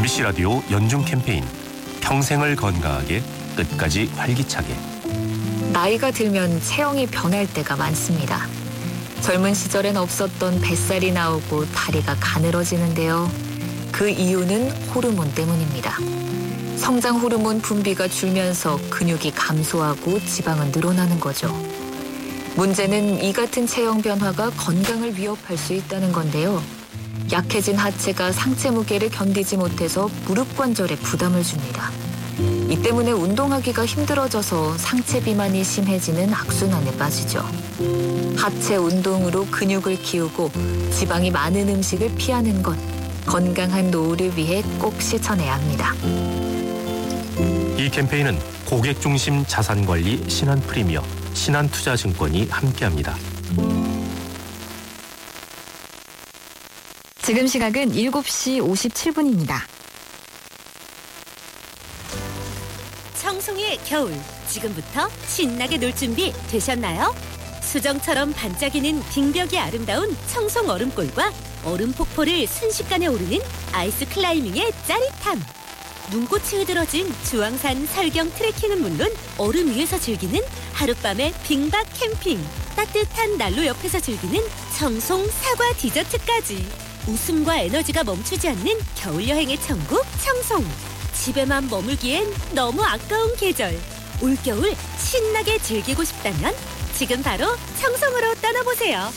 MBC 라디오 연중 캠페인 평생을 건강하게 끝까지 활기차게. 나이가 들면 체형이 변할 때가 많습니다. 젊은 시절엔 없었던 뱃살이 나오고 다리가 가늘어지는데요. 그 이유는 호르몬 때문입니다. 성장 호르몬 분비가 줄면서 근육이 감소하고 지방은 늘어나는 거죠. 문제는 이 같은 체형 변화가 건강을 위협할 수 있다는 건데요. 약해진 하체가 상체 무게를 견디지 못해서 무릎 관절에 부담을 줍니다. 이 때문에 운동하기가 힘들어져서 상체 비만이 심해지는 악순환에 빠지죠. 하체 운동으로 근육을 키우고 지방이 많은 음식을 피하는 것, 건강한 노후를 위해 꼭 실천해야 합니다. 이 캠페인은 고객중심 자산관리 신한프리미어, 신한투자증권이 함께합니다. 지금 시각은 7시 57분입니다. 청송의 겨울, 지금부터 신나게 놀 준비 되셨나요? 수정처럼 반짝이는 빙벽이 아름다운 청송 얼음골과 얼음 폭포를 순식간에 오르는 아이스 클라이밍의 짜릿함. 눈꽃이 흐드러진 주황산 설경 트레킹은 물론 얼음 위에서 즐기는 하룻밤의 빙박 캠핑. 따뜻한 난로 옆에서 즐기는 청송 사과 디저트까지. 웃음과 에너지가 멈추지 않는 겨울 여행의 천국 청송. 집에만 머물기엔 너무 아까운 계절. 올겨울 신나게 즐기고 싶다면 지금 바로 청송으로 떠나보세요.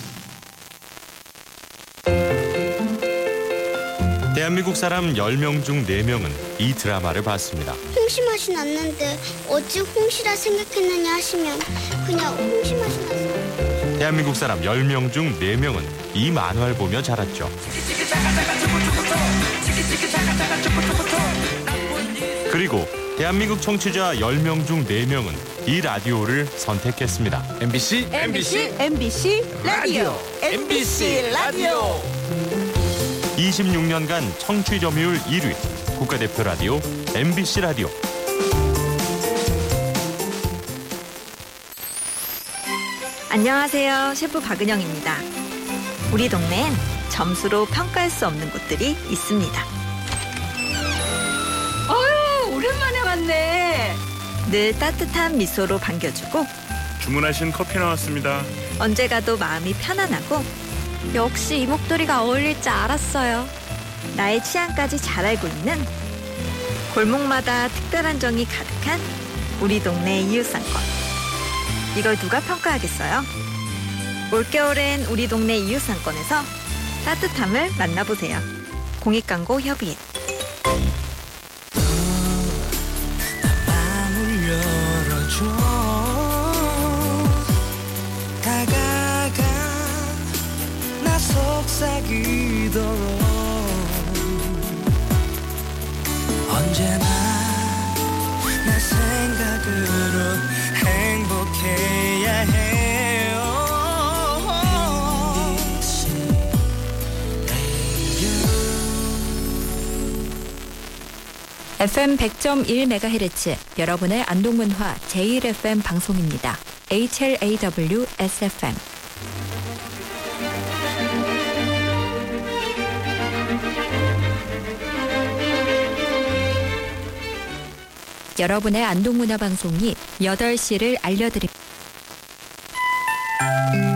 대한민국 사람 10명 중 4명은 이 드라마를 봤습니다. 홍시 맛이 났는데 어찌 홍시라 생각했느냐 하시면 그냥 홍시 맛이 났어요. 대한민국 사람 10명 중 4명은 이 만화를 보며 자랐죠. 그리고 대한민국 청취자 10명 중 4명은 이 라디오를 선택했습니다. MBC 라디오. MBC 라디오. 26년간 청취 점유율 1위 국가대표 라디오 MBC 라디오. 안녕하세요. 셰프 박은영입니다. 우리 동네엔 점수로 평가할 수 없는 곳들이 있습니다. 어휴, 오랜만에 왔네. 늘 따뜻한 미소로 반겨주고 주문하신 커피 나왔습니다. 언제 가도 마음이 편안하고 역시 이 목도리가 어울릴 줄 알았어요. 나의 취향까지 잘 알고 있는 골목마다 특별한 정이 가득한 우리 동네 이웃상권. 이걸 누가 평가하겠어요? 올겨울엔 우리 동네 이웃상권에서 따뜻함을 만나보세요. 공익광고 협의회. 마음을 열어줘. 다가가 나 속삭이도록 언제나 내 생각으로 행복해야 해요. FM 100.1MHz 여러분의 안동문화 제1FM 방송입니다. HLAW SFM. 여러분의 안동문화 방송이 8시를 알려드립니다.